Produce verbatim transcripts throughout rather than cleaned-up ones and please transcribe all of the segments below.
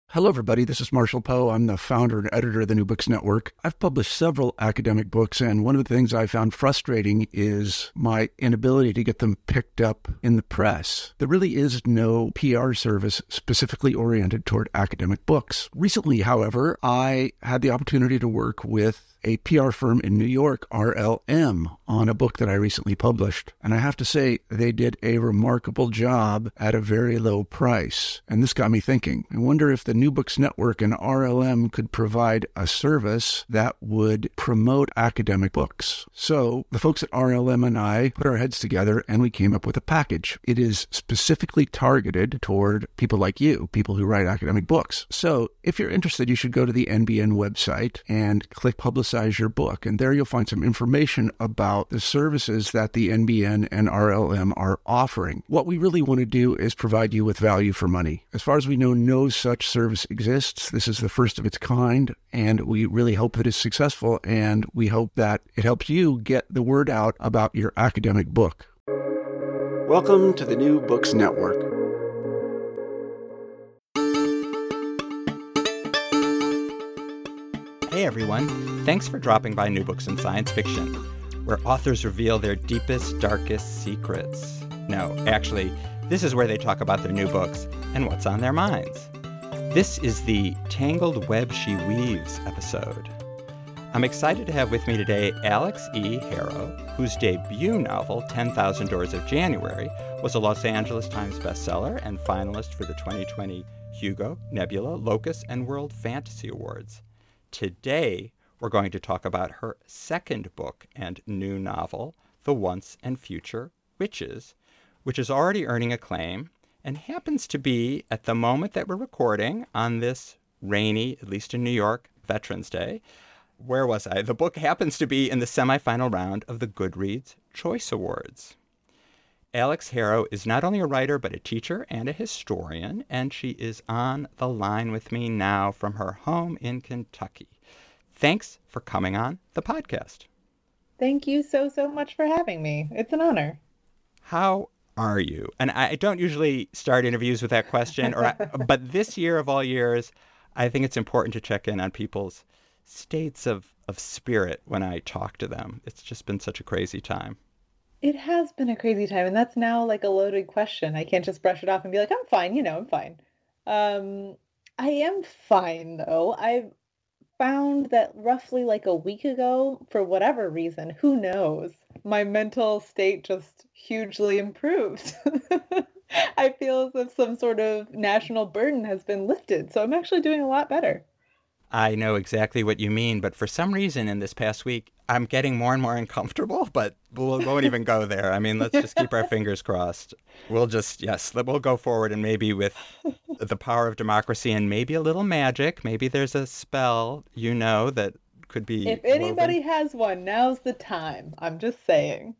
Hello, everybody. This is Marshall Poe. I'm the founder and editor of the New Books Network. I've published several academic books, and one of the things I found frustrating is my inability to get them picked up in the press. There really is no P R service specifically oriented toward academic books. Recently, however, I had the opportunity to work with a P R firm in New York, R L M, on a book that I recently published. And I have to say, they did a remarkable job at a very low price. And this got me thinking. I wonder if the New Books Network and R L M could provide a service that would promote academic books. So the folks at R L M and I put our heads together and we came up with a package. It is specifically targeted toward people like you, people who write academic books. So if you're interested, you should go to the N B N website and click Publicize your book. And there you'll find some information about the services that the N B N and R L M are offering. What we really want to do is provide you with value for money. As far as we know, no such service exists. This is the first of its kind, and we really hope that it's successful, and we hope that it helps you get the word out about your academic book. Welcome to the New Books Network. Hey everyone, thanks for dropping by New Books in Science Fiction, where authors reveal their deepest, darkest secrets. No, actually, this is where they talk about their new books and what's on their minds. This is the Tangled Web She Weaves episode. I'm excited to have with me today Alex E. Harrow, whose debut novel, ten thousand Doors of January, was a Los Angeles Times bestseller and finalist for the twenty twenty Hugo, Nebula, Locus, and World Fantasy Awards. Today, we're going to talk about her second book and new novel, The Once and Future Witches, which is already earning acclaim and happens to be, at the moment that we're recording, on this rainy, at least in New York, Veterans Day. Where was I? The book happens to be in the semifinal round of the Goodreads Choice Awards. Alex Harrow is not only a writer, but a teacher and a historian, and she is on the line with me now from her home in Kentucky. Thanks for coming on the podcast. Thank you so, so much for having me. It's an honor. How are you? And I don't usually start interviews with that question, or I, but this year of all years, I think it's important to check in on people's states of, of spirit when I talk to them. It's just been such a crazy time. It has been a crazy time, and that's now like a loaded question. I can't just brush it off and be like, I'm fine, you know, I'm fine. Um, I am fine, though. I've found that roughly like a week ago, for whatever reason, who knows, my mental state just hugely improved. I feel as if some sort of national burden has been lifted, so I'm actually doing a lot better. I know exactly what you mean, but for some reason in this past week, I'm getting more and more uncomfortable, but we'll, we won't even go there. I mean, let's just keep our fingers crossed. We'll just, yes, we'll go forward, and maybe with the power of democracy and maybe a little magic, maybe there's a spell, you know, that could be If anybody woven. has one, now's the time. I'm just saying.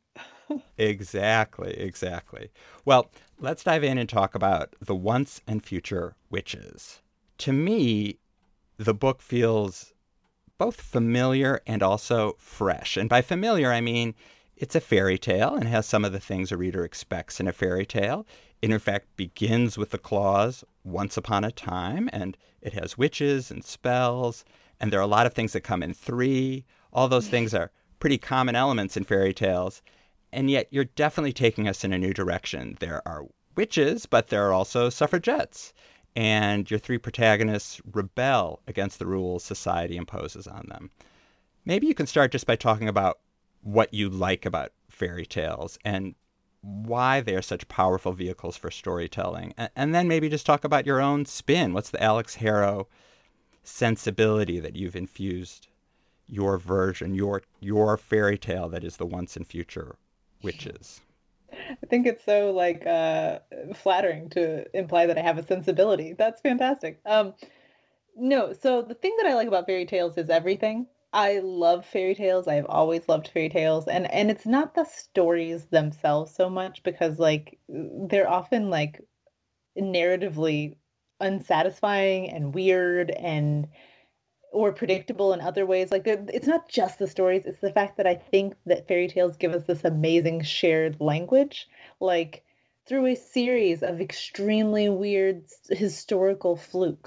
Exactly, exactly. Well, let's dive in and talk about The Once and Future Witches. To me, the book feels both familiar and also fresh. And by familiar, I mean it's a fairy tale and has some of the things a reader expects in a fairy tale. It, in fact, begins with the clause, once upon a time, and it has witches and spells, and there are a lot of things that come in three. All those things are pretty common elements in fairy tales, and yet you're definitely taking us in a new direction. There are witches, but there are also suffragettes. And your three protagonists rebel against the rules society imposes on them. Maybe you can start just by talking about what you like about fairy tales and why they are such powerful vehicles for storytelling. And then maybe just talk about your own spin. What's the Alex Harrow sensibility that you've infused your version, your your fairy tale that is The Once and Future Witches? I think it's so like uh, flattering to imply that I have a sensibility. That's fantastic. Um, no, so the thing that I like about fairy tales is everything. I love fairy tales. I've always loved fairy tales, and and it's not the stories themselves so much because like they're often like narratively unsatisfying and weird and or predictable in other ways. Like it's not just the stories, it's the fact that I think that fairy tales give us this amazing shared language, like through a series of extremely weird historical flukes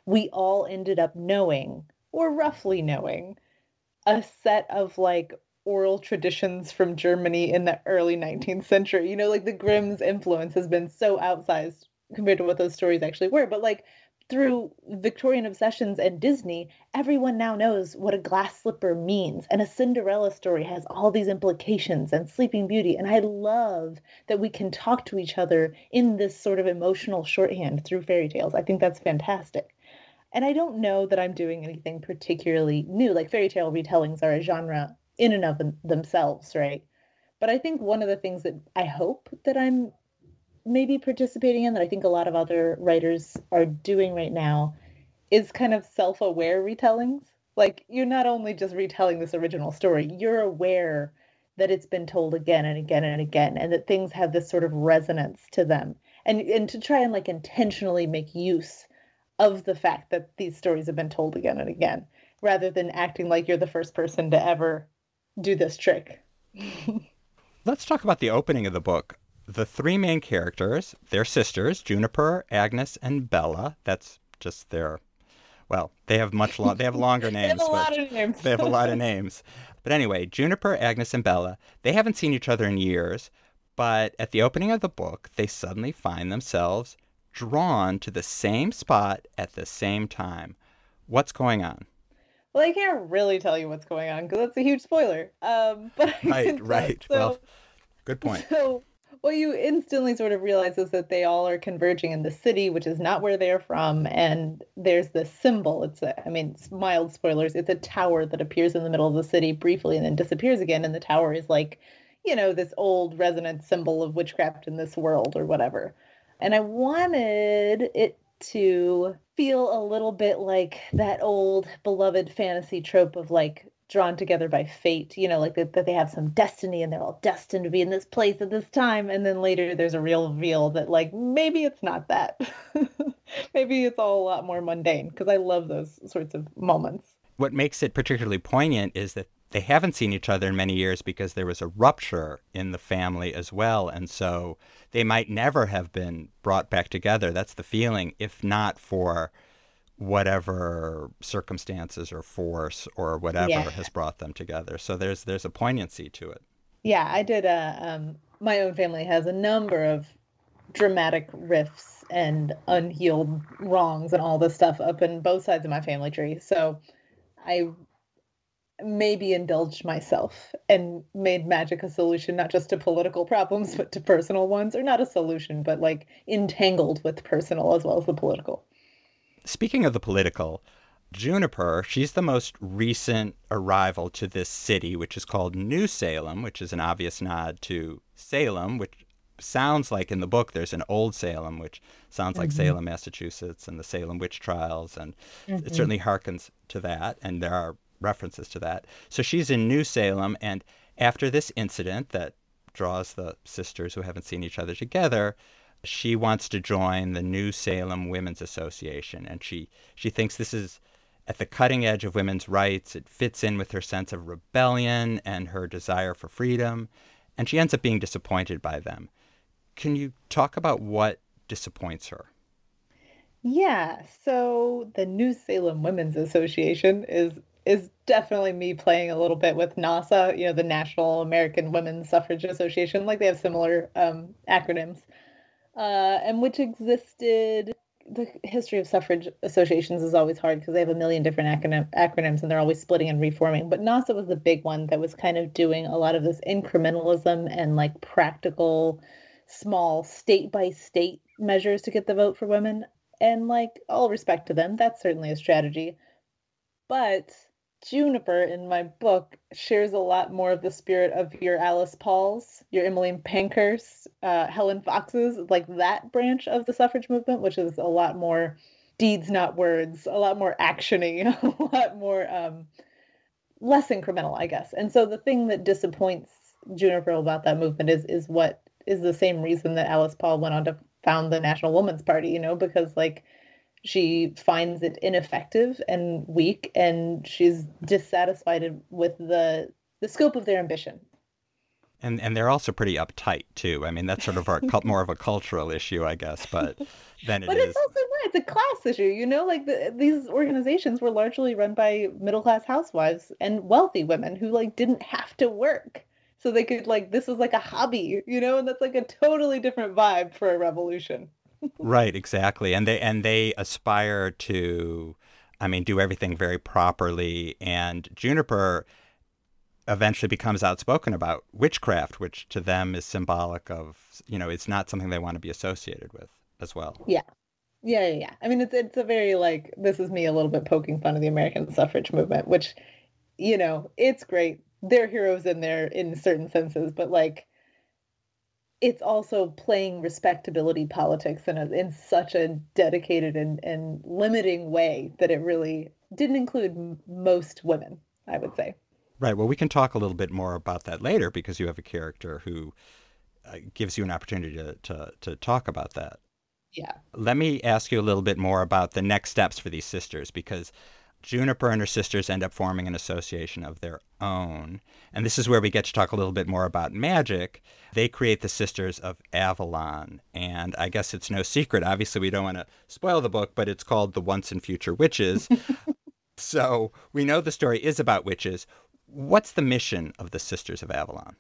we all ended up knowing, or roughly knowing, a set of like oral traditions from Germany in the early nineteenth century. You know, like the Grimm's influence has been so outsized compared to what those stories actually were. But like through Victorian obsessions and Disney, everyone now knows what a glass slipper means. And a Cinderella story has all these implications, and Sleeping Beauty. And I love that we can talk to each other in this sort of emotional shorthand through fairy tales. I think that's fantastic. And I don't know that I'm doing anything particularly new. Like fairy tale retellings are a genre in and of themselves, right? But I think one of the things that I hope that I'm maybe participating in, that I think a lot of other writers are doing right now, is kind of self-aware retellings. Like you're not only just retelling this original story, you're aware that it's been told again and again and again, and that things have this sort of resonance to them. And and to try and like intentionally make use of the fact that these stories have been told again and again, rather than acting like you're the first person to ever do this trick. Let's talk about the opening of the book. The three main characters, they're sisters, Juniper, Agnes, and Bella. That's just their, well, they have much long, they have longer names. They have a lot of names. They have a lot of names. But anyway, Juniper, Agnes, and Bella, they haven't seen each other in years, but at the opening of the book, they suddenly find themselves drawn to the same spot at the same time. What's going on? Well, I can't really tell you what's going on because that's a huge spoiler. Um, but right, right. So, well, good point. So what you instantly sort of realize is that they all are converging in the city, which is not where they're from. And there's this symbol. It's a, I mean, it's mild spoilers. It's a tower that appears in the middle of the city briefly and then disappears again. And the tower is like, you know, this old resonant symbol of witchcraft in this world or whatever. And I wanted it to feel a little bit like that old beloved fantasy trope of like drawn together by fate, you know, like that, that they have some destiny and they're all destined to be in this place at this time. And then later there's a real reveal that like, maybe it's not that. Maybe it's all a lot more mundane, because I love those sorts of moments. What makes it particularly poignant is that they haven't seen each other in many years because there was a rupture in the family as well. And so they might never have been brought back together. That's the feeling, if not for whatever circumstances or force or whatever yeah. has brought them together. So there's there's a poignancy to it. Yeah, I did. A, um, my own family has a number of dramatic rifts and unhealed wrongs and all this stuff up in both sides of my family tree. So I maybe indulged myself and made magic a solution, not just to political problems, but to personal ones, or not a solution, but like entangled with personal as well as the political. Speaking of the political, Juniper, she's the most recent arrival to this city, which is called New Salem, which is an obvious nod to Salem, which sounds like in the book there's an old Salem, which sounds like mm-hmm. Salem, Massachusetts, and the Salem witch trials, and mm-hmm. it certainly harkens to that, and there are references to that. So she's in New Salem, and after this incident that draws the sisters who haven't seen each other together, she wants to join the New Salem Women's Association, and she, she thinks this is at the cutting edge of women's rights. It fits in with her sense of rebellion and her desire for freedom, and she ends up being disappointed by them. Can you talk about what disappoints her? Yeah, so the New Salem Women's Association is is definitely me playing a little bit with NASA, you know, the National American Women's Suffrage Association, like they have similar um, acronyms, uh, and which existed. The history of suffrage associations is always hard because they have a million different acronym, acronyms and they're always splitting and reforming. But NASA was the big one that was kind of doing a lot of this incrementalism and like practical, small state by state measures to get the vote for women. And like, all respect to them, that's certainly a strategy. But Juniper in my book shares a lot more of the spirit of your Alice Pauls, your Emmeline Pankhurst, uh, Helen Fox's, like that branch of the suffrage movement, which is a lot more deeds, not words, a lot more actiony, a lot more um, less incremental, I guess. And so the thing that disappoints Juniper about that movement is is what is the same reason that Alice Paul went on to found the National Woman's Party, you know, because like she finds it ineffective and weak, and she's dissatisfied with the the scope of their ambition. And and they're also pretty uptight too. I mean, that's sort of our cult, more of a cultural issue, I guess, but then it But is. it's also not, it's a class issue, you know, like the, these organizations were largely run by middle class housewives and wealthy women who like didn't have to work. So they could like, this was like a hobby, you know, and that's like a totally different vibe for a revolution. Right, exactly. And they and they aspire to, I mean, do everything very properly. And Juniper eventually becomes outspoken about witchcraft, which to them is symbolic of, you know, it's not something they want to be associated with as well. Yeah. Yeah, yeah, yeah. I mean, it's it's a very like, this is me a little bit poking fun of the American suffrage movement, which, you know, it's great. They're heroes in there in certain senses, but like, it's also playing respectability politics in a, in such a dedicated and, and limiting way that it really didn't include m- most women, I would say. Right. Well, we can talk a little bit more about that later because you have a character who uh, gives you an opportunity to, to, to talk about that. Yeah. Let me ask you a little bit more about the next steps for these sisters, because Juniper and her sisters end up forming an association of their own. And this is where we get to talk a little bit more about magic. They create the Sisters of Avalon. And I guess it's no secret. Obviously, we don't want to spoil the book, but it's called The Once and Future Witches. So we know the story is about witches. What's the mission of the Sisters of Avalon?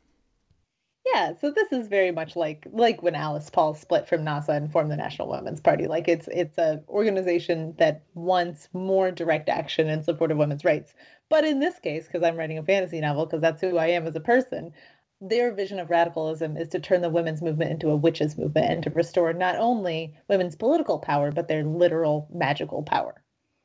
Yeah, so this is very much like like when Alice Paul split from NASA and formed the National Women's Party. Like it's it's a organization that wants more direct action in support of women's rights. But in this case, because I'm writing a fantasy novel, because that's who I am as a person, their vision of radicalism is to turn the women's movement into a witches movement and to restore not only women's political power, but their literal magical power.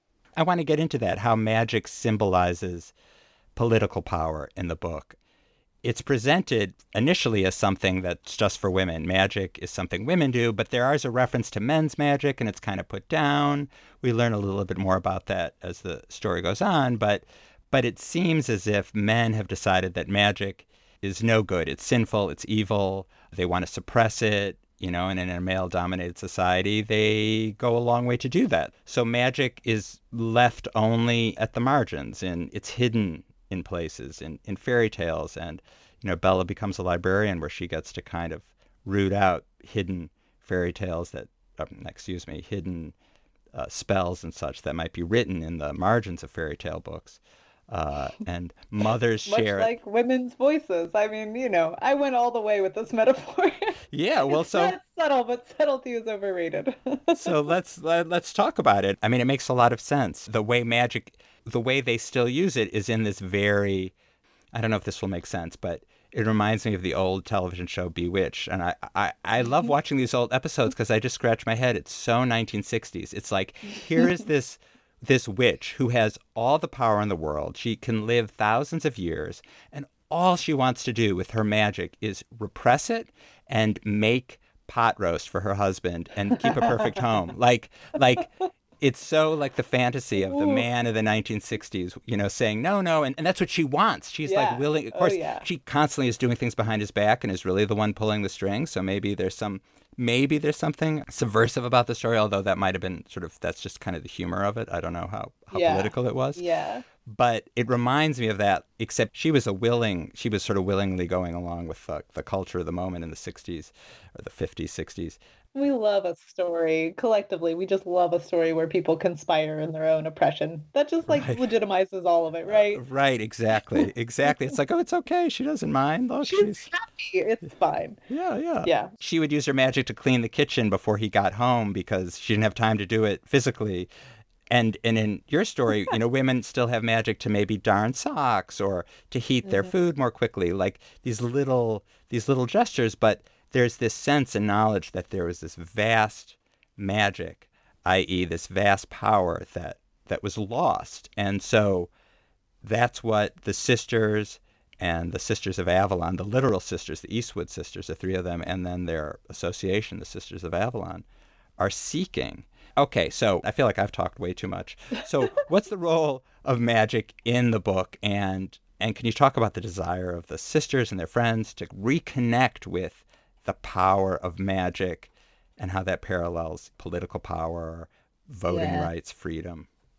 I want to get into that, how magic symbolizes political power in the book. It's presented initially as something that's just for women. Magic is something women do, but there is a reference to men's magic, and it's kind of put down. We learn a little bit more about that as the story goes on, but but it seems as if men have decided that magic is no good. It's sinful, it's evil, they want to suppress it, you know, and in a male-dominated society, they go a long way to do that. So magic is left only at the margins, and it's hidden in places, in, in fairy tales. And, you know, Bella becomes a librarian where she gets to kind of root out hidden fairy tales that, um, excuse me, hidden uh, spells and such that might be written in the margins of fairy tale books. Uh, and mothers Much share like it. women's voices. I mean, you know, I went all the way with this metaphor. Yeah, well, It's so not subtle, but subtlety is overrated. so let's let, let's talk about it. I mean, it makes a lot of sense. The way magic, the way they still use it is in this very, I don't know if this will make sense, but it reminds me of the old television show Bewitched. And I, I, I love watching these old episodes because I just scratch my head. It's so nineteen sixties. It's like, here is this this witch who has all the power in the world. She can live thousands of years, and all she wants to do with her magic is repress it and make pot roast for her husband and keep a perfect home. Like, like it's so like the fantasy of the man of the nineteen sixties, you know, saying no, no. And, and that's what she wants. She's Yeah. like willing. Of Oh, course, yeah. she constantly is doing things behind his back and is really the one pulling the strings. So maybe there's some, maybe there's something subversive about the story, although that might have been sort of, that's just kind of the humor of it. I don't know how, how Yeah. political it was. Yeah. But it reminds me of that, except she was a willing, she was sort of willingly going along with uh, the culture of the moment in the sixties or the fifties, sixties. We love a story collectively. We just love a story where people conspire in their own oppression. That just like Right. legitimizes all of it, right? Uh, right, exactly, exactly. It's like, oh, it's okay. She doesn't mind. Look, She's she's, happy. It's fine. yeah, yeah. Yeah. She would use her magic to clean the kitchen before he got home because she didn't have time to do it physically. And and in your story, you know, women still have magic to maybe darn socks or to heat their food more quickly, like these little these little gestures. But there's this sense and knowledge that there was this vast magic, that is, this vast power that that was lost. And so that's what the sisters and the Sisters of Avalon, the literal sisters, the Eastwood sisters, the three of them, and then their association, the Sisters of Avalon, are seeking. Okay, so I feel like I've talked way too much. So what's the role of magic in the book? And and can you talk about the desire of the sisters and their friends to reconnect with the power of magic and how that parallels political power, voting Yeah. rights, freedom?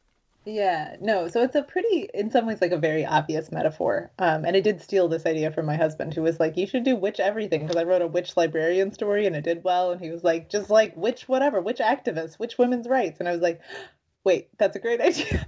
Yeah, no, so it's a pretty, in some ways, like a very obvious metaphor. Um, and I did steal this idea from my husband, who was like, you should do witch everything, because I wrote a witch librarian story and it did well. And he was like, just like witch whatever, witch activist, witch women's rights. And I was like, wait, that's a great idea.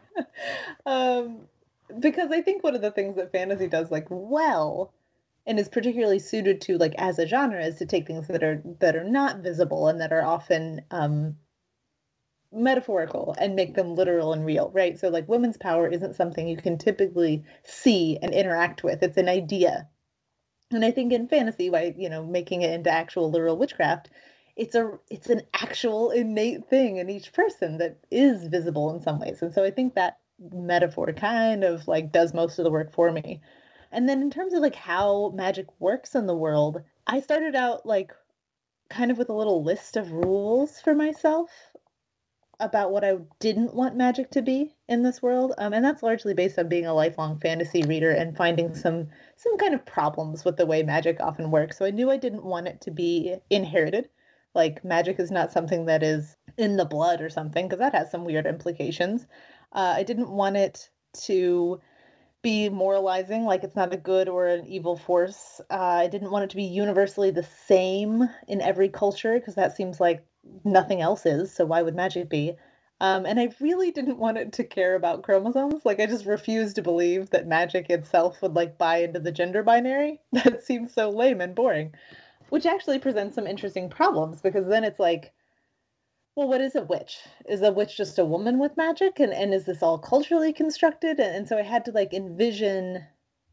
um, because I think one of the things that fantasy does like well and is particularly suited to like as a genre is to take things that are that are not visible and that are often um metaphorical and make them literal and real, right? So like women's power isn't something you can typically see and interact with. It's an idea. And I think in fantasy, by, you know, making it into actual literal witchcraft, it's a it's an actual innate thing in each person that is visible in some ways. And so I think that metaphor kind of like does most of the work for me. And then in terms of like how magic works in the world, I started out like kind of with a little list of rules for myself about what I didn't want magic to be in this world. Um, and that's largely based on being a lifelong fantasy reader and finding some some kind of problems with the way magic often works. So I knew I didn't want it to be inherited. Like magic is not something that is in the blood or something, because that has some weird implications. Uh, I didn't want it to be moralizing, like it's not a good or an evil force. Uh, I didn't want it to be universally the same in every culture, because that seems like nothing else is. So why would magic be? Um, and I really didn't want it to care about chromosomes. Like I just refused to believe that magic itself would like buy into the gender binary. That seems so lame and boring, which actually presents some interesting problems, because then it's like, well, what is a witch? Is a witch just a woman with magic? And, and is this all culturally constructed? And, and so I had to like envision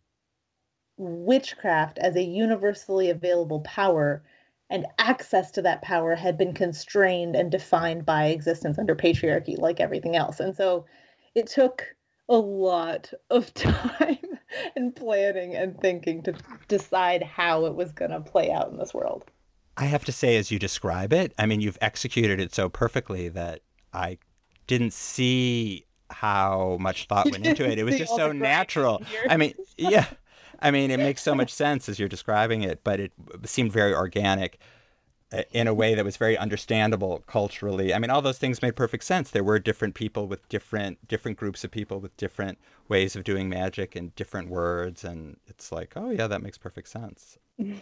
witchcraft as a universally available power, and access to that power had been constrained and defined by existence under patriarchy, like everything else. And so it took a lot of time and planning and thinking to decide how it was going to play out in this world. I have to say, as you describe it, I mean, you've executed it so perfectly that I didn't see how much thought went into it. It was just so natural. I mean, yeah. I mean, it makes so much sense as you're describing it, but it seemed very organic in a way that was very understandable culturally. I mean, all those things made perfect sense. There were different people with different different groups of people with different ways of doing magic and different words. And it's like, oh, yeah, that makes perfect sense.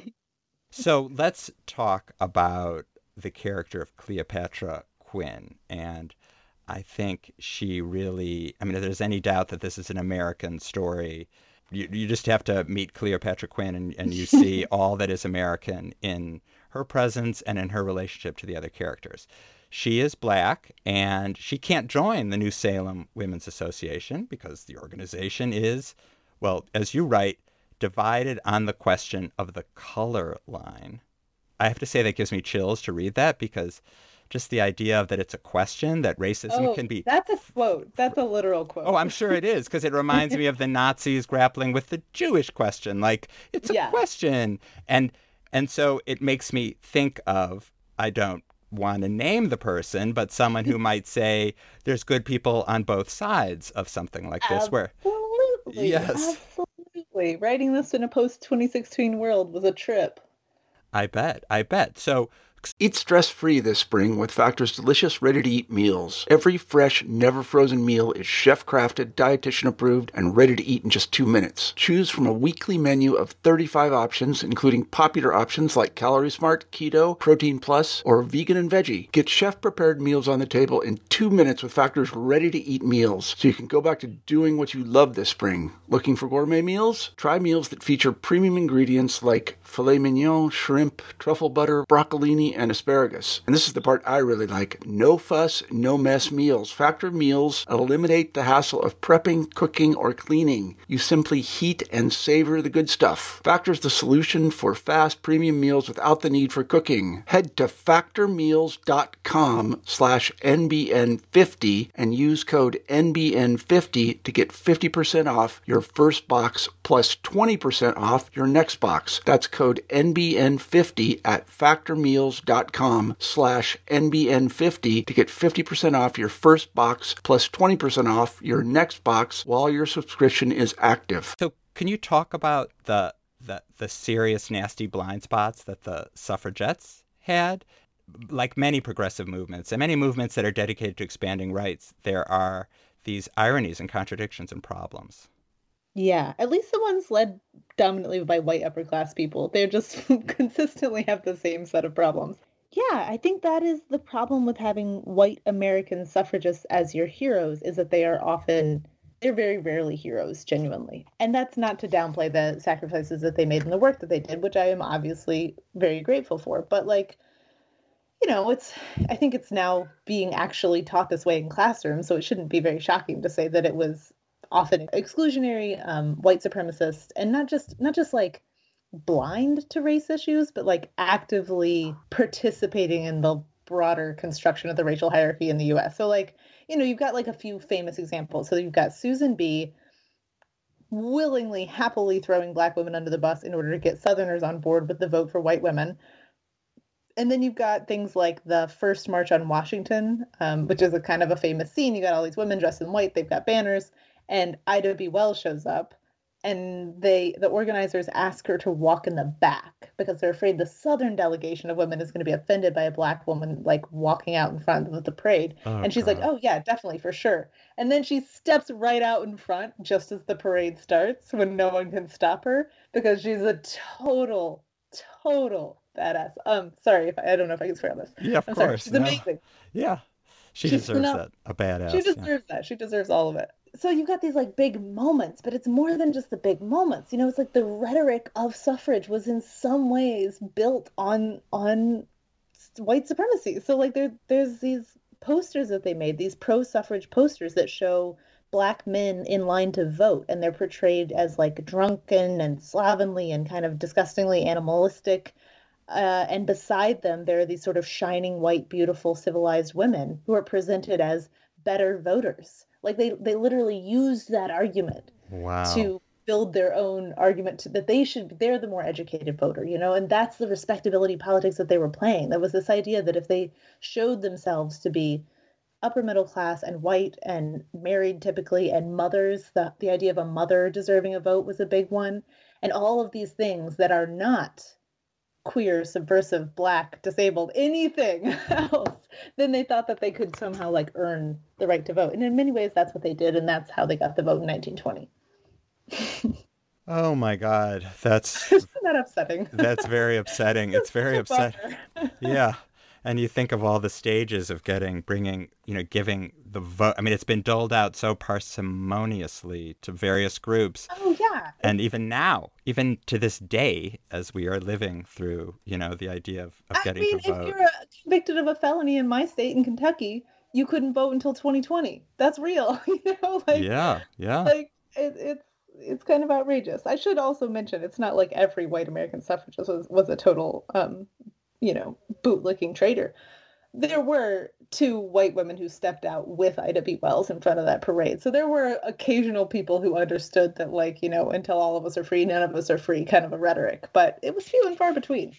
So let's talk about the character of Cleopatra Quinn. And I think she really, I mean, if there's any doubt that this is an American story, you, you just have to meet Cleopatra Quinn and, and you see all that is American in her presence and in her relationship to the other characters. She is Black, and she can't join the New Salem Women's Association because the organization is, well, as you write, divided on the question of the color line. I have to say that gives me chills to read that, because just the idea of that it's a question, that racism oh, can be... That's a quote. That's a literal quote. Oh, I'm sure it is, because it reminds me of the Nazis grappling with the Jewish question. Like, it's a yeah. question. And and so it makes me think of, I don't want to name the person, but someone who might say there's good people on both sides of something like this. Absolutely. Where yes. Absolutely. Writing this in a post twenty sixteen world was a trip. I bet. I bet. So eat stress-free this spring with Factor's delicious, ready-to-eat meals. Every fresh, never-frozen meal is chef-crafted, dietitian-approved, and ready to eat in just two minutes. Choose from a weekly menu of thirty-five options, including popular options like Calorie Smart, Keto, Protein Plus, or Vegan and Veggie. Get chef-prepared meals on the table in two minutes with Factor's ready-to-eat meals, so you can go back to doing what you love this spring. Looking for gourmet meals? Try meals that feature premium ingredients like filet mignon, shrimp, truffle butter, broccolini, and asparagus. And this is the part I really like. No fuss, no mess meals. Factor meals eliminate the hassle of prepping, cooking, or cleaning. You simply heat and savor the good stuff. Factor's the solution for fast premium meals without the need for cooking. Head to factormeals.com slash NBN50 and use code N B N fifty to get fifty percent off your first box plus twenty percent off your next box. That's code N B N fifty at factormeals.com slash NBN50 to get fifty percent off your first box plus twenty percent off your next box while your subscription is active. So can you talk about the, the, the serious, nasty blind spots that the suffragettes had? Like many progressive movements and many movements that are dedicated to expanding rights, there are these ironies and contradictions and problems. Yeah, at least the ones led dominantly by white upper class people. They just consistently have the same set of problems. Yeah, I think that is the problem with having white American suffragists as your heroes, is that they are often, they're very rarely heroes, genuinely. And that's not to downplay the sacrifices that they made and the work that they did, which I am obviously very grateful for. But like, you know, it's, I think it's now being actually taught this way in classrooms, so it shouldn't be very shocking to say that it was often exclusionary, um, white supremacist, and not just, not just like blind to race issues, but like actively participating in the broader construction of the racial hierarchy in the U S. So like, you know, you've got like a few famous examples. So you've got Susan B. willingly, happily throwing Black women under the bus in order to get Southerners on board with the vote for white women. And then you've got things like the first March on Washington, um, which is a kind of a famous scene. You got all these women dressed in white, they've got banners, and Ida B. Wells shows up. And they, the organizers ask her to walk in the back because they're afraid the Southern delegation of women is going to be offended by a Black woman, like walking out in front of the parade. Oh, and she's God. like, oh yeah, definitely, for sure. And then she steps right out in front just as the parade starts when no one can stop her because she's a total, total badass. Um, sorry, if I, I don't know if I can swear on this. Yeah, of I'm course. Sorry. She's no. amazing. Yeah. She She's deserves phenomenal. that. A badass. She deserves yeah. that. She deserves all of it. So you've got these like big moments, but it's more than just the big moments. You know, it's like the rhetoric of suffrage was in some ways built on on white supremacy. So like there there's these posters that they made, these pro-suffrage posters that show Black men in line to vote, and they're portrayed as like drunken and slovenly and kind of disgustingly animalistic. Uh, and beside them, there are these sort of shining white, beautiful, civilized women who are presented as better voters. Like they, they literally used that argument wow. to build their own argument to, that they should, they're the more educated voter, you know, and that's the respectability politics that they were playing. There was this idea that if they showed themselves to be upper middle class and white and married typically and mothers, the, the idea of a mother deserving a vote was a big one. And all of these things that are not queer, subversive, Black, disabled, anything else, then they thought that they could somehow like earn the right to vote. And in many ways, that's what they did. And that's how they got the vote in nineteen twenty. Oh my God. That's Isn't that upsetting? That's very upsetting. It's very upsetting. Yeah. And you think of all the stages of getting, bringing, you know, giving the vote. I mean, it's been doled out so parsimoniously to various groups. Oh, yeah. And even now, even to this day, as we are living through, you know, the idea of, of getting I mean, to vote. if you're uh, convicted of a felony in my state in Kentucky, you couldn't vote until twenty twenty. That's real. You know, like, yeah, yeah. Like, it, it's it's kind of outrageous. I should also mention, it's not like every white American suffragist was, was a total, um, you know, bootlicking traitor. There were two white women who stepped out with Ida B. Wells in front of that parade. So there were occasional people who understood that, like, you know, until all of us are free, none of us are free kind of a rhetoric. But it was few and far between.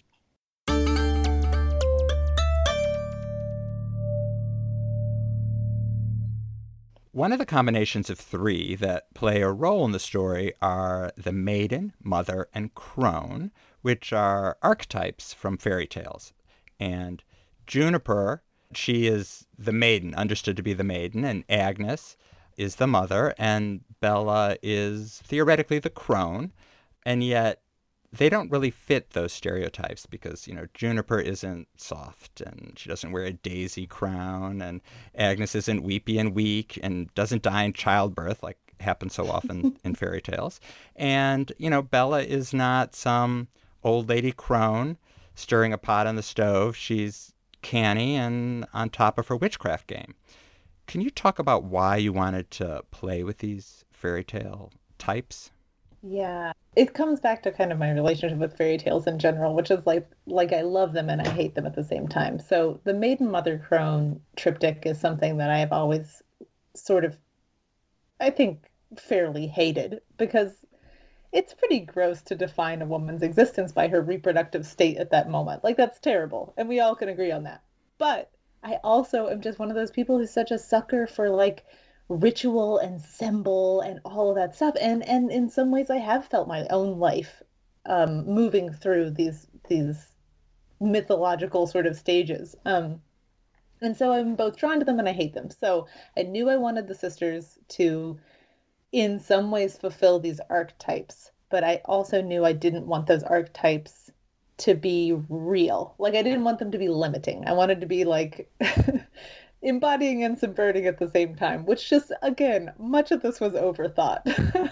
One of the combinations of three that play a role in the story are the maiden, mother, and crone, which are archetypes from fairy tales. And Juniper, she is the maiden, understood to be the maiden, and Agnes is the mother, and Bella is theoretically the crone. And yet they don't really fit those stereotypes because, you know, Juniper isn't soft and she doesn't wear a daisy crown, and Agnes isn't weepy and weak and doesn't die in childbirth like happens so often in fairy tales. And, you know, Bella is not some old lady crone stirring a pot on the stove. She's canny and on top of her witchcraft game. Can you talk about why you wanted to play with these fairy tale types? Yeah, it comes back to kind of my relationship with fairy tales in general, which is like, like I love them and I hate them at the same time. So the maiden, mother, crone triptych is something that I have always sort of, I think, fairly hated, because it's pretty gross to define a woman's existence by her reproductive state at that moment. Like, that's terrible. And we all can agree on that. But I also am just one of those people who's such a sucker for, like, ritual and symbol and all of that stuff. And and in some ways I have felt my own life um, moving through these these mythological sort of stages. Um, And so I'm both drawn to them and I hate them. So I knew I wanted the sisters to, in some ways, fulfill these archetypes, but I also knew I didn't want those archetypes to be real. Like, I didn't want them to be limiting. I wanted to be like embodying and subverting at the same time, which just, again, much of this was overthought.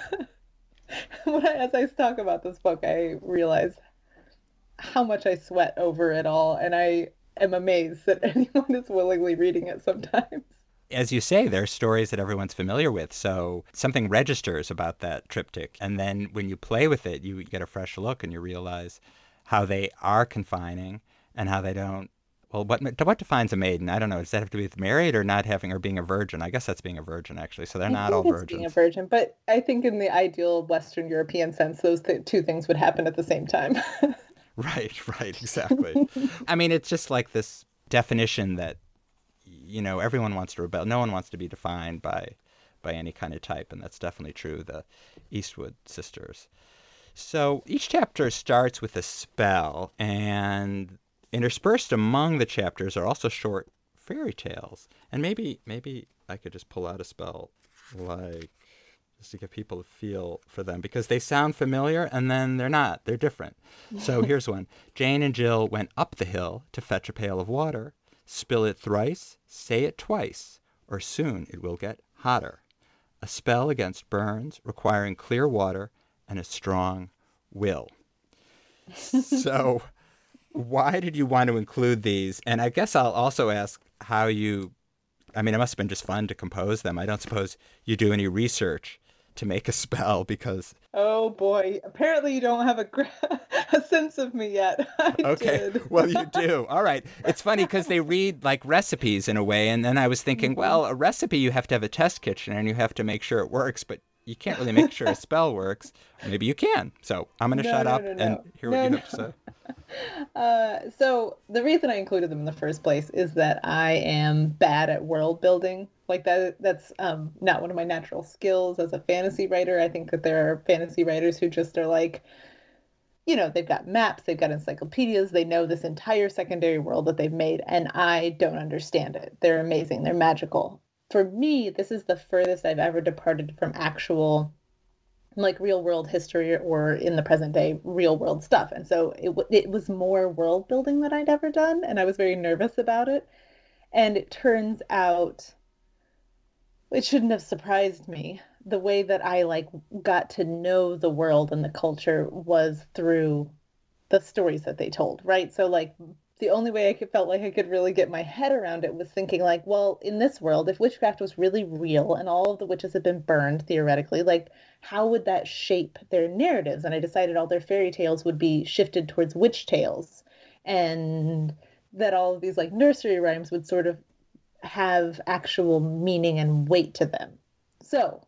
When I, as I talk about this book, I realize how much I sweat over it all, and I am amazed that anyone is willingly reading it sometimes. As you say, they're stories that everyone's familiar with, so something registers about that triptych. And then when you play with it, you get a fresh look and you realize how they are confining and how they don't. Well, what what defines a maiden? I don't know. Does that have to be with married or not having, or being a virgin? I guess that's being a virgin, actually. So they're I not think all it's virgins. being a virgin, but I think in the ideal Western European sense, those th- two things would happen at the same time. Right, right, exactly. I mean, it's just like this definition that, you know, everyone wants to rebel. No one wants to be defined by by any kind of type, and that's definitely true, the Eastwood sisters. So each chapter starts with a spell, and interspersed among the chapters are also short fairy tales. And maybe maybe I could just pull out a spell, like, just to give people a feel for them, because they sound familiar and then they're not. They're different. So here's one. Jane and Jill went up the hill to fetch a pail of water. Spill it thrice, say it twice, or soon it will get hotter. A spell against burns, requiring clear water and a strong will. So why did you want to include these? And I guess I'll also ask how you, I mean, it must have been just fun to compose them. I don't suppose you do any research to make a spell, because Oh boy, apparently you don't have a, gra- a sense of me yet. I okay, did. well, you do. All right. It's funny because they read like recipes in a way, and then I was thinking, Mm-hmm. well, a recipe, you have to have a test kitchen and you have to make sure it works, but you can't really make sure a spell works. Maybe you can. So I'm going to No, shut no, up no, and no. hear what No, you no. have to say. Uh, so the reason I included them in the first place is that I am bad at world building. Like that, that's um, not one of my natural skills as a fantasy writer. I think that there are fantasy writers who just are like, you know, they've got maps, they've got encyclopedias, they know this entire secondary world that they've made, and I don't understand it. They're amazing, they're magical. For me, this is the furthest I've ever departed from actual, like, real world history or in the present day real world stuff. And so it, w- it was more world building that I'd ever done, and I was very nervous about it. And it turns out it shouldn't have surprised me. The way that I like got to know the world and the culture was through the stories that they told, right? So like the only way I could, felt like I could really get my head around it was thinking like, well, in this world, if witchcraft was really real and all of the witches had been burned theoretically, like how would that shape their narratives? And I decided all their fairy tales would be shifted towards witch tales, and that all of these like nursery rhymes would sort of have actual meaning and weight to them. So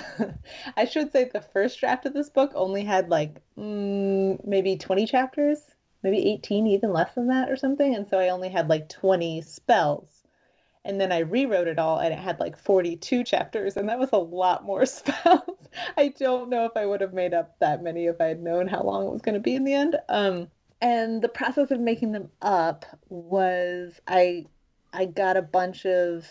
I should say the first draft of this book only had like mm, maybe twenty chapters, maybe eighteen, even less than that or something. And so I only had like twenty spells. And then I rewrote it all and it had like forty-two chapters, and that was a lot more spells. I don't know if I would have made up that many if I had known how long it was going to be in the end. Um, and the process of making them up was I I got a bunch of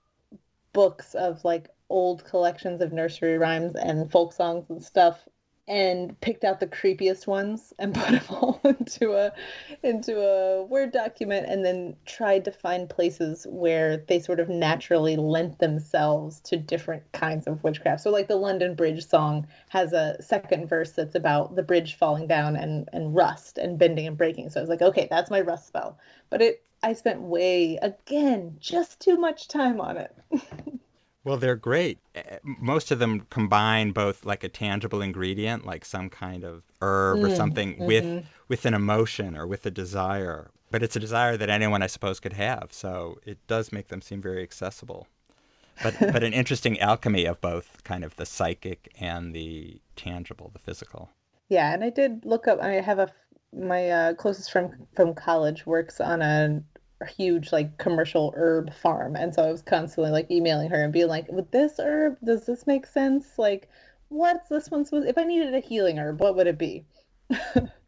books of like old collections of nursery rhymes and folk songs and stuff, and picked out the creepiest ones and put them all into a into a Word document, and then tried to find places where they sort of naturally lent themselves to different kinds of witchcraft. So like the London Bridge song has a second verse that's about the bridge falling down and and rust and bending and breaking. So I was like, okay, that's my rust spell. But it I spent way, again, just too much time on it. Well, they're great. Eh, Most of them combine both like a tangible ingredient, like some kind of herb or Mm, something, mm-hmm. with with an emotion or with a desire. But it's a desire that anyone, I suppose, could have. So it does make them seem very accessible. But but an interesting alchemy of both kind of the psychic and the tangible, the physical. Yeah, and I did look up. I have a my uh, closest friend from college works on a huge like commercial herb farm, and so I was constantly like emailing her and being like, with this herb, does this make sense? Like, what's this one supposed? If I needed a healing herb, what would it be?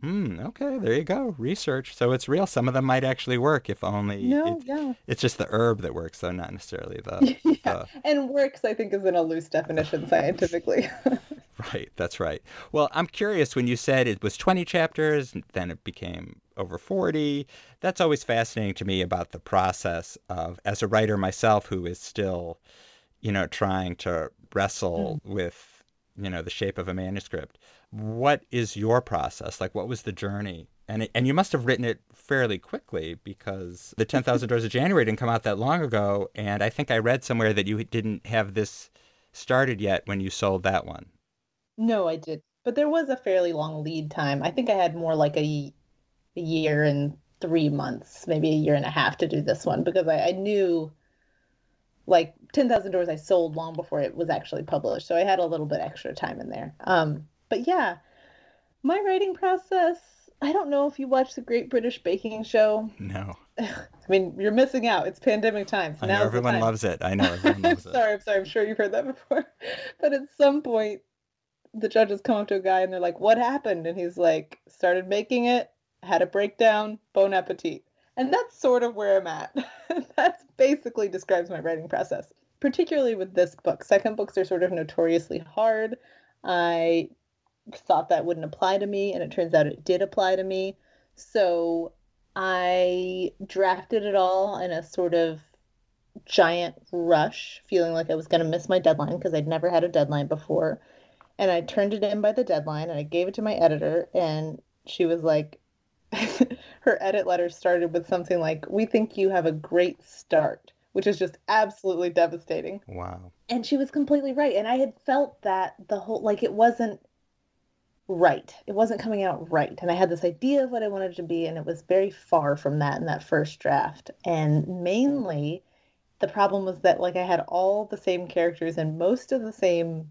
Hmm. Okay, there you go. Research. So it's real. Some of them might actually work if only No, it, yeah. it's just the herb that works, though, not necessarily the, Yeah. the And works, I think, is in a loose definition scientifically. Right, that's right. Well, I'm curious, when you said it was twenty chapters, then it became over forty. That's always fascinating to me about the process of, as a writer myself who is still, you know, trying to wrestle with, you know, the shape of a manuscript. What is your process? Like, what was the journey? And it, and you must have written it fairly quickly, because the ten thousand Doors of January didn't come out that long ago. And I think I read somewhere that you didn't have this started yet when you sold that one. No, I did. But there was a fairly long lead time. I think I had more like a, y- a year and three months, maybe a year and a half to do this one because I, I knew like ten thousand Doors I sold long before it was actually published. So I had a little bit extra time in there. Um, but yeah, my writing process, I don't know if you watch the Great British Baking Show. No. I mean, you're missing out. It's pandemic time. So I know now's the everyone time. loves it. I know everyone loves it. Sorry, I'm sorry. I'm sure you've heard that before. But at some point, the judges come up to a guy and they're like, "What happened?" And he's like, "Started making it, had a breakdown, bon appetit." And that's sort of where I'm at. That basically describes my writing process, particularly with this book. Second books are sort of notoriously hard. I thought that wouldn't apply to me, and it turns out it did apply to me. So I drafted it all in a sort of giant rush, feeling like I was going to miss my deadline because I'd never had a deadline before. And I turned it in by the deadline and I gave it to my editor, and she was like, her edit letter started with something like, "We think you have a great start," which is just absolutely devastating. Wow. And she was completely right. And I had felt that the whole, like, it wasn't right. It wasn't coming out right. And I had this idea of what I wanted it to be, and it was very far from that in that first draft. And mainly the problem was that, like, I had all the same characters and most of the same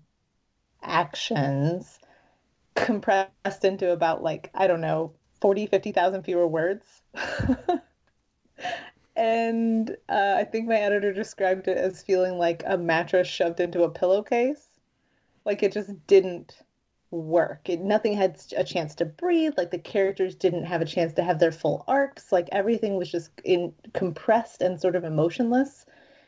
actions compressed into about, like, I don't know, forty, fifty thousand fewer words. And uh, I think my editor described it as feeling like a mattress shoved into a pillowcase. Like it just didn't work. It, nothing had a chance to breathe. Like the characters didn't have a chance to have their full arcs. Like everything was just in compressed and sort of emotionless.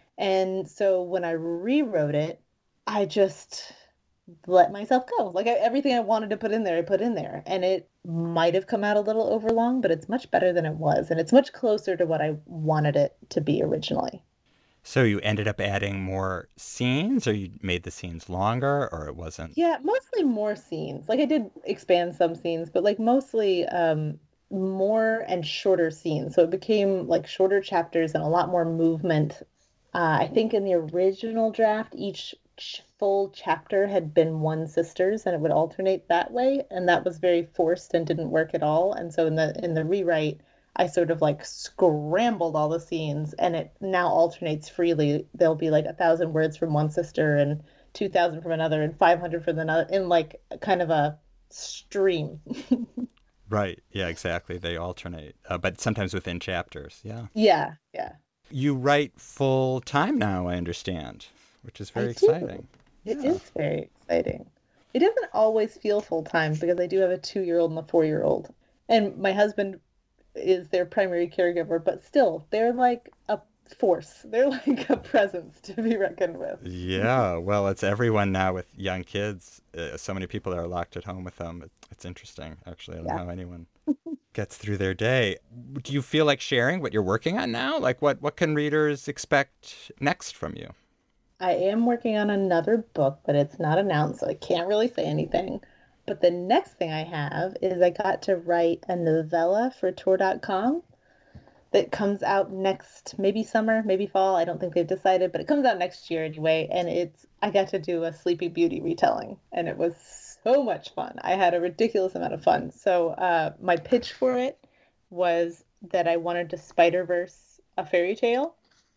And so when I rewrote it, I just let myself go. Like I, everything I wanted to put in there, I put in there. And it might have come out a little overlong, but it's much better than it was. And it's much closer to what I wanted it to be originally. So you ended up adding more scenes, or you made the scenes longer, or it wasn't? Yeah, mostly more scenes. Like I did expand some scenes, but like mostly um, more and shorter scenes. So it became like shorter chapters and a lot more movement. Uh, I think in the original draft, each ch- full chapter had been one sisters, and it would alternate that way, and that was very forced and didn't work at all. And so in the in the rewrite, I sort of like scrambled all the scenes, and it now alternates freely. There'll be like a thousand words from one sister and two thousand from another and five hundred from another in like kind of a stream. Right. Yeah, exactly. They alternate, uh, but sometimes within chapters. Yeah. Yeah, yeah. You write full time now, I understand, which is very I do. exciting. It Yeah. is very exciting. It doesn't always feel full time because I do have a two-year-old and a four-year-old. And my husband is their primary caregiver, but still, they're like a force. They're like a presence to be reckoned with. Yeah, well, it's everyone now with young kids. Uh, so many people are locked at home with them. It, it's interesting, actually. I don't Yeah. know how anyone gets through their day. Do you feel like sharing what you're working on now? Like, what, what can readers expect next from you? I am working on another book, but it's not announced, so I can't really say anything. But the next thing I have is I got to write a novella for Tor dot com that comes out next, maybe summer, maybe fall. I don't think they've decided, but it comes out next year anyway. And it's, I got to do a Sleeping Beauty retelling, and it was so much fun. I had a ridiculous amount of fun. So uh, my pitch for it was that I wanted to Spider-Verse a fairy tale,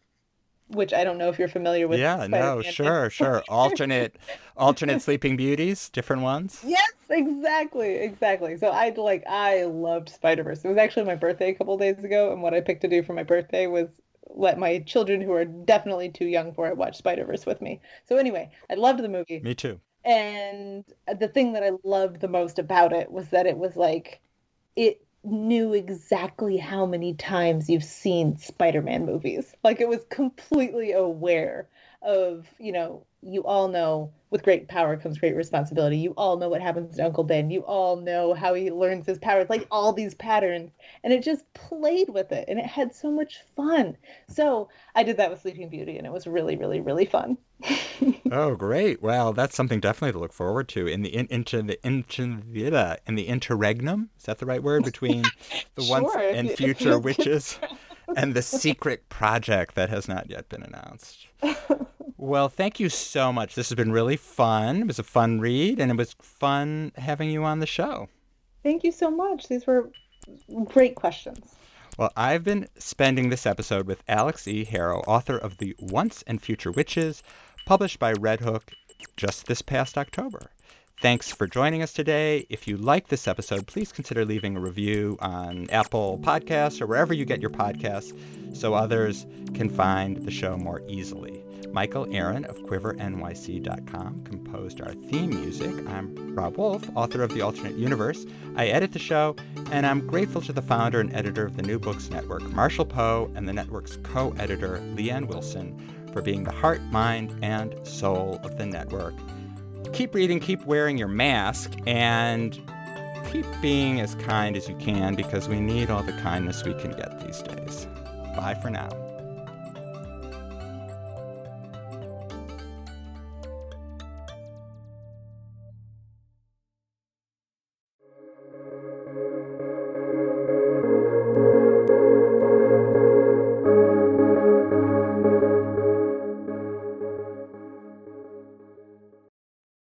which I don't know if you're familiar with. Yeah, no, Spider-Man. sure, sure. Alternate, alternate Sleeping Beauties, different ones. Yes, exactly, exactly. So I like I loved Spider-Verse. It was actually my birthday a couple of days ago, and what I picked to do for my birthday was let my children, who are definitely too young for it, watch Spider-Verse with me. So anyway, I loved the movie. Me too. And the thing that I loved the most about it was that it was like it knew exactly how many times you've seen Spider-Man movies. Like, it was completely aware of, you know, you all know with great power comes great responsibility. You all know what happens to Uncle Ben. You all know how he learns his powers, like all these patterns. And it just played with it, and it had so much fun. So I did that with Sleeping Beauty, and it was really, really, really fun. Oh, great. Well, that's something definitely to look forward to in the in, into the into the in the interregnum. Is that the right word, between the Sure, once if and you- if future you- witches and the secret project that has not yet been announced? Well, thank you so much. This has been really fun. It was a fun read, and it was fun having you on the show. Thank you so much. These were great questions. Well, I've been spending this episode with Alex E. Harrow, author of The Once and Future Witches, published by Red Hook just this past October. Thanks for joining us today. If you like this episode, please consider leaving a review on Apple Podcasts or wherever you get your podcasts so others can find the show more easily. Michael Aaron of quiver N Y C dot com composed our theme music. I'm Rob Wolf, author of The Alternate Universe. I edit the show, and I'm grateful to the founder and editor of the New Books Network, Marshall Poe, and the network's co-editor, Leanne Wilson, for being the heart, mind, and soul of the network. Keep reading, keep wearing your mask, and keep being as kind as you can, because we need all the kindness we can get these days. Bye for now.